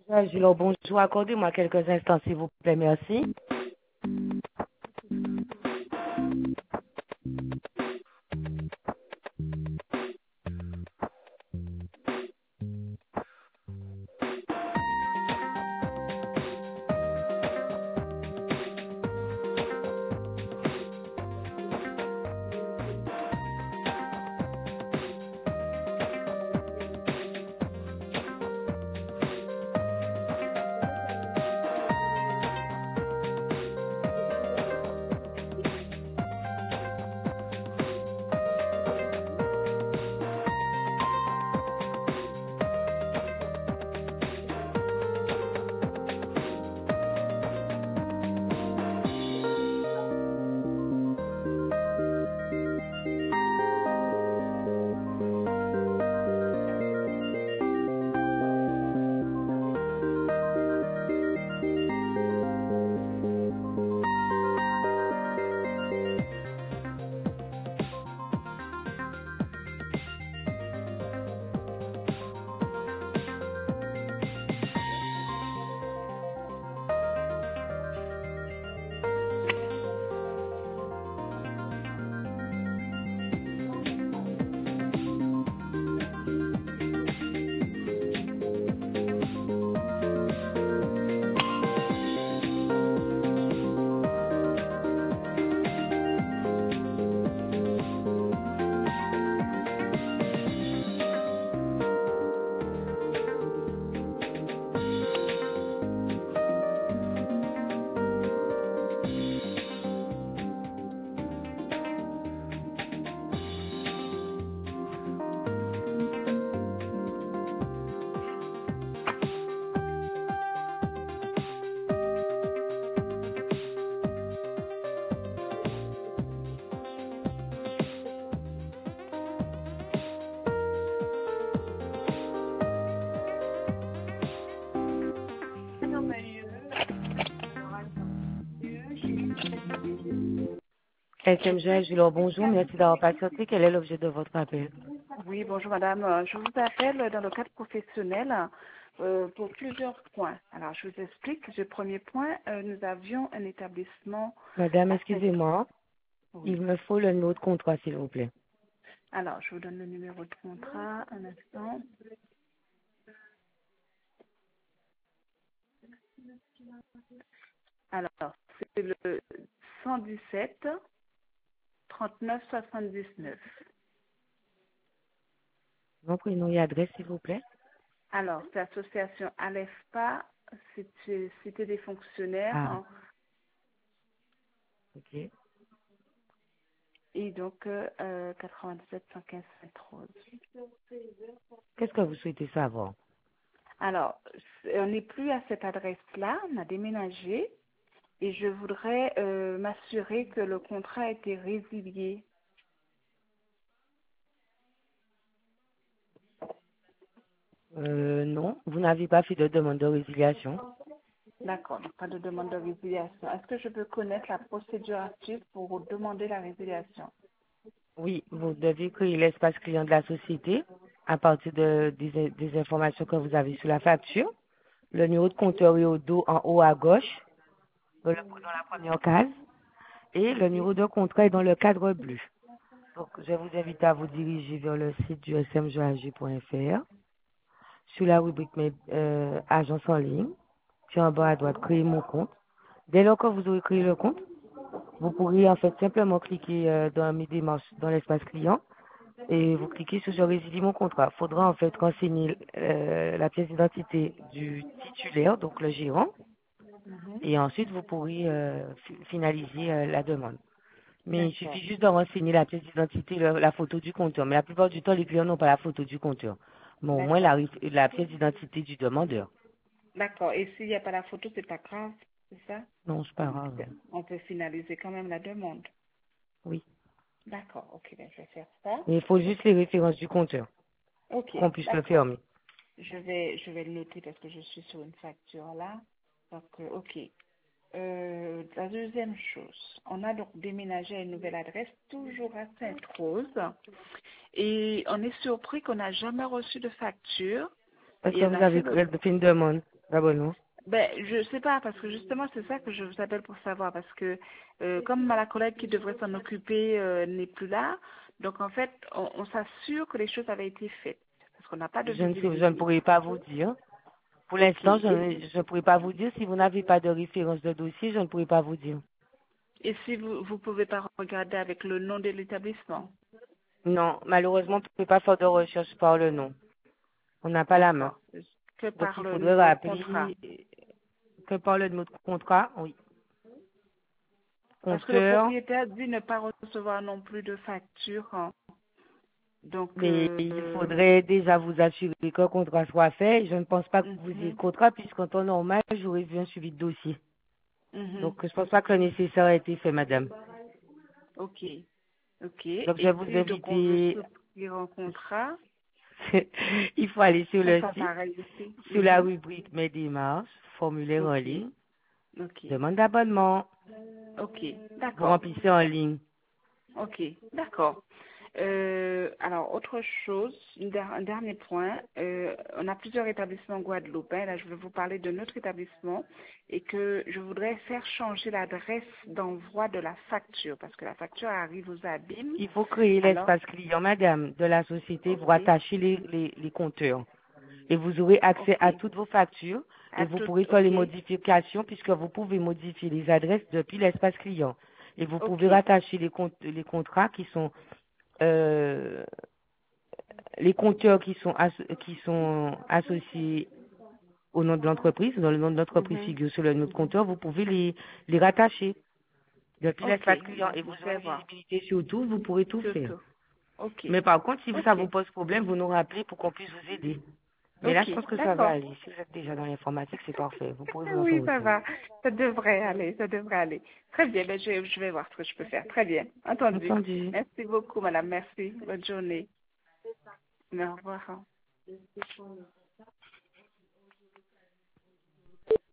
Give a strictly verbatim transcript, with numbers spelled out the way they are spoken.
Angelo, bonjour. Accordez-moi quelques instants, s'il vous plaît. Merci. S M G Angelo, bonjour. Merci d'avoir patienté. Quel est l'objet de votre appel? Oui, bonjour madame. Euh, Je vous appelle dans le cadre professionnel euh, pour plusieurs points. Alors, je vous explique. Le premier point, euh, nous avions un établissement. Madame, à excusez-moi. Oui. Il me faut le numéro de contrat, s'il vous plaît. Alors, je vous donne le numéro de contrat. Un instant. Alors, c'est le cent dix-sept trente-neuf soixante-dix-neuf. Mon prénom et adresse, s'il vous plaît. Alors, c'est l'association Alefpa, c'est- Cité des fonctionnaires. Ah, Hein. ok. Et donc, euh, euh, quatre-vingt-dix-sept cent quinze Sainte-Rose. Qu'est-ce que vous souhaitez savoir? Alors, on n'est plus à cette adresse-là, on a déménagé et je voudrais euh, m'assurer que le contrat a été résilié. Euh, non, vous n'avez pas fait de demande de résiliation. D'accord, donc pas de demande de résiliation. Est-ce que je peux connaître la procédure à suivre pour demander la résiliation? Oui, vous devez créer l'espace client de la société à partir de, des, des informations que vous avez sur la facture. Le numéro de compteur est au dos en haut à gauche, dans, le- dans la première case. Et le numéro de contrat est dans le cadre bleu. Donc, je vous invite à vous diriger vers le site du s m g a g point f r. Sur la rubrique mes, euh, agence en ligne, puis en bas à droite, créer mon compte. Dès lors que vous aurez créé le compte, vous pourrez en fait simplement cliquer euh, dans mes démarches dans l'espace client et vous cliquez sur je résilie mon contrat. Il faudra en fait renseigner euh, la pièce d'identité du titulaire, donc le gérant, Mhm. et ensuite vous pourrez euh, fi- finaliser euh, la demande. Mais il D'accord, suffit juste de renseigner la pièce d'identité, le- la photo du compteur. Mais la plupart du temps, les clients n'ont pas la photo du compteur. Mais au moins d'accord, la, la pièce d'identité du demandeur. d'accord. Et s'il n'y a pas la photo, c'est pas grave, c'est ça? Non, c'est pas grave. On peut finaliser quand même la demande. Oui. D'accord, ok, ben, je vais faire ça. Mais il faut juste les références du compteur Ok, pour qu'on puisse le d'accord. fermer. Je vais, je vais le noter parce que je suis sur une facture là. Donc, euh, ok. Euh, la deuxième chose, on a donc déménagé à une nouvelle adresse, toujours à Sainte-Rose. Et on est surpris qu'on n'a jamais reçu de facture. Est-ce Et que on vous a fait avez le... fait une demande? D'abonnement. Ben, je sais pas, parce que justement, c'est ça que je vous appelle pour savoir, parce que euh, comme la collègue qui devrait s'en occuper euh, n'est plus là, donc en fait, on, on s'assure que les choses avaient été faites, parce qu'on n'a pas de Je ne sais, je ne visibilité. pourrais pas vous dire. Pour Ok. l'instant, je Et, ne je ne pourrais pas vous dire. Si vous n'avez pas de référence de dossier, je ne pourrais pas vous dire. et si vous vous pouvez pas regarder avec le nom de l'établissement? Non, malheureusement, on ne peut pas faire de recherche par le nom. On n'a pas la main. D'accord. Que Donc, par il le faudrait numéro de contrat. rappeler que par le numéro de contrat, oui. Parce que le Compteur, propriétaire dit ne pas recevoir non plus de facture, hein. Donc, mais euh, il euh, faudrait déjà vous assurer qu'un contrat soit fait. Je ne pense pas que vous ayez mhm, de contrat, puisqu'en temps normal, j'aurais vu un suivi de dossier. mhm. Donc, je ne pense pas que le nécessaire a été fait, madame. Ok. Ok. Donc, je Et vais vous si donc on veut inviter, souscrire un contrat, il faut aller sur ça le sera site, pareil aussi. sur la Mhm. rubrique Mes démarches, formulaire en Ok. ligne, Ok. demande d'abonnement. Ok. Vous D'accord. remplissez en ligne. Ok. D'accord. Euh, alors, autre chose, une der- un dernier point. Euh, on a plusieurs établissements en Guadeloupe, hein. Là, je vais vous parler de notre établissement et que je voudrais faire changer l'adresse d'envoi de la facture parce que la facture arrive aux abîmes. Il faut créer Alors, l'espace client, madame, de la société. Vous ok. rattachez les, les, les compteurs. Et vous aurez accès Ok. à toutes vos factures et À vous tout. pourrez faire les Ok. modifications puisque vous pouvez modifier les adresses depuis l'espace client. Et vous pouvez Ok. rattacher les, comptes, les contrats qui sont euh, les compteurs qui sont asso- qui sont associés au nom de l'entreprise, dans le nom de l'entreprise Mhm. figure sur le nom de compteur, vous pouvez les, les rattacher depuis Ok. l'espace client Ben, et je vous aurez vais une voir. visibilité sur tout, vous pourrez tout faire. Surtout. Ok. Mais par contre, si ça Ok. vous pose problème, vous nous rappelez pour qu'on puisse vous aider. Mais là, Ok. je pense que ça va D'accord. aller. Si vous êtes déjà dans l'informatique, c'est parfait. Vous pourrez vous en Oui, ça sortir. va. Ça devrait aller. Ça devrait aller. Très bien. Ben, je, je vais voir ce que je peux faire. Très bien. Entendu. Entendu. Merci beaucoup, madame. Merci. Bonne journée. Au revoir.